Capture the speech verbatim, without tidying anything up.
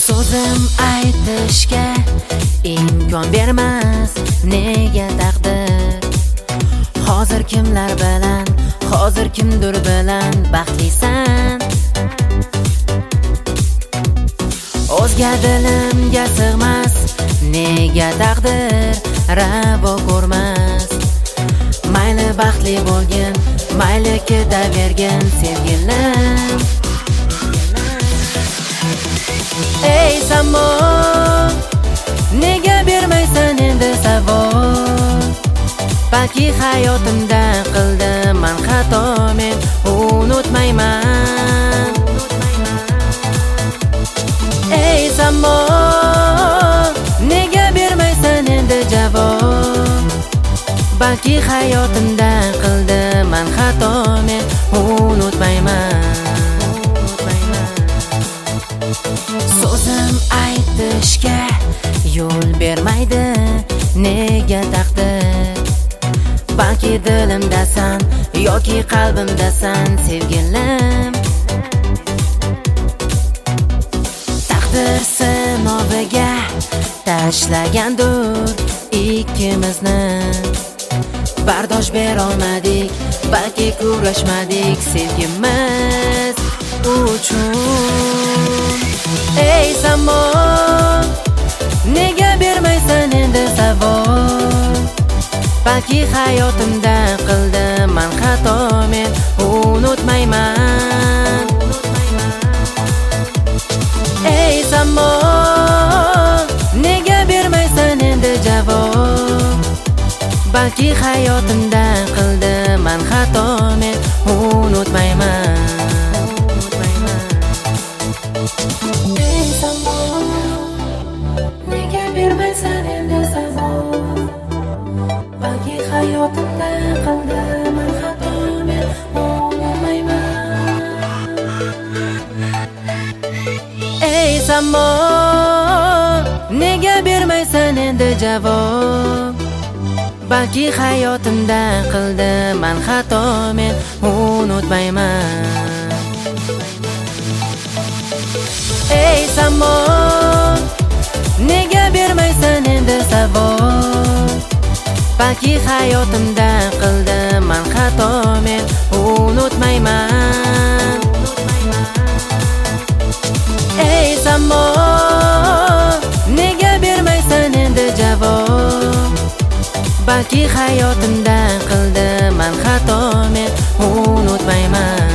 So'zim aytishga imkon bermas nega taqdir. Hozir kimlar bilan, hozir kimdir bilan baxtlisan. O'zga dilimga sig'mas nega taqdir ravo ko'rmas. Mayli baxtli bo'lgin, mayli ketavergin sevgilim. Ey samo, nega bermaysan endi savol? Balki hayotimda qildim xato, men unutmayman. Ey samo, nega bermaysan endi javob? Balki hayotimda qildim xato, men unutmayman. So'zim aytishga yo'l bermaydi nega taqdir. Balki dilimdasan yoki qalbimdasan sevgilim. Taqdir sinoviga tashlagandur ikkimizni. Bardosh berolmadik, balki kurashmadik sevgimiz uchun. Ey samo, nega bermaysan endi savol? Balki hayotimda qildim xato, men unutmayman. Ey samo, nega bermaysan endi javob? Balki hayotimda qildim xato, men unutmayman. Ey samo, nega bermaysan endi savol? Balki hayotimda qildim xato, men unutmayman. Ey samo, nega bermaysan endi javob? Balki hayotimda qildim xato, men unutmayman. Ey samo, nega bermaysan endi savol? Balki hayotimda qildim xato, men unutmayman. Ey samo, nega bermaysan endi javob? Balki hayotimda qildim xato, men unutmayman.